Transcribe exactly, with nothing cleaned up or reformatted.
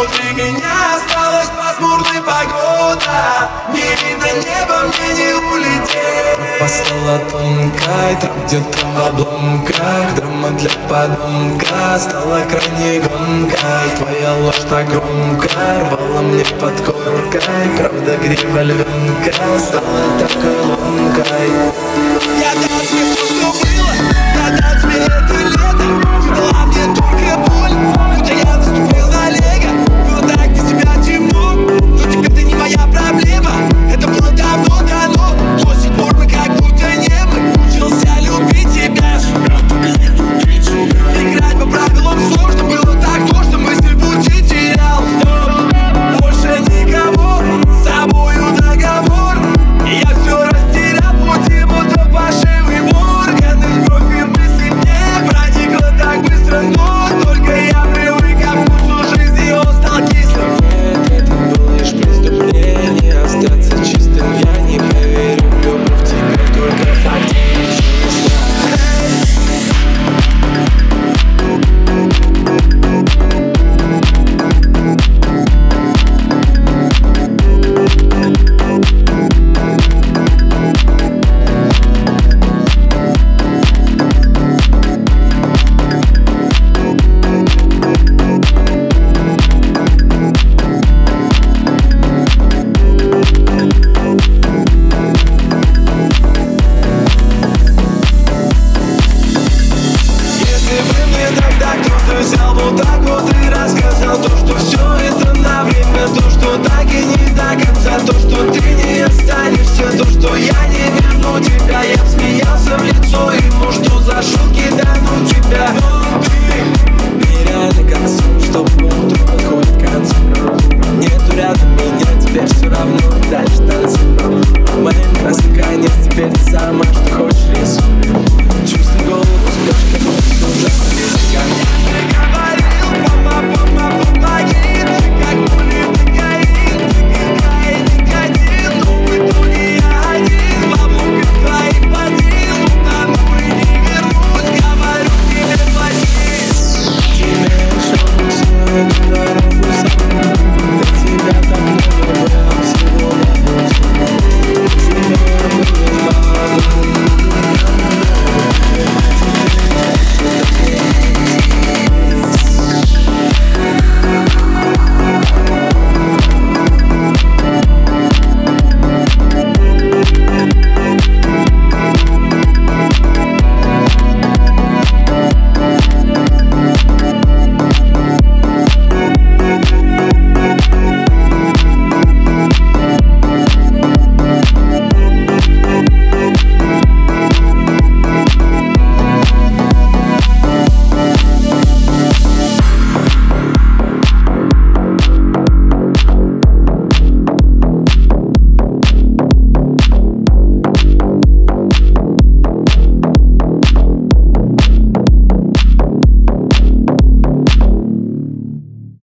внутри меня осталась пасмурная погода. Не видно неба, мне не улететь. Тропа стала тонкой, там где-то в обломках. Драма для подонка стала крайне громкой. Твоя ложь так громко рвала мне под коркой. Правда грива львенка стала такой ломкой. Я дал тебе все, что было, я дал тебе это лето. Ты дала мне только боль, будто я наступил на лего. Было так без тебя темно, но теперь ты не моя проблема. Это было давно дано, до сих пор мы как будто не мы. Учился любить тебя, играть по правилам сложно. Было так тошно, мысли в пути терял. Больше никого, с тобою договор. И я все растерял, пути будто пошивый морган. Из кровь и мысли мне проникло так быстро, но только я привык ко вкусу жизни, он стал кислым. Нет, это было лишь преступление. Остаться чистым я не поверю в любовь теперь только фактически. Взял вот так вот и рассказал то, что все это на время, то, что так и не до конца, то, что ты не останешься, то, что я не верну тебя. Я смеялся в лицо ему, что за шутки, да ну тебя. Но ты нереально как сон, что утро подходит к концу. Нету рядом меня, теперь все равно дальше танцуй. Моим красный конец, теперь ты сама, что хочешь рисуй. Чувствуй голову, спешь, как будто уже близко. говори.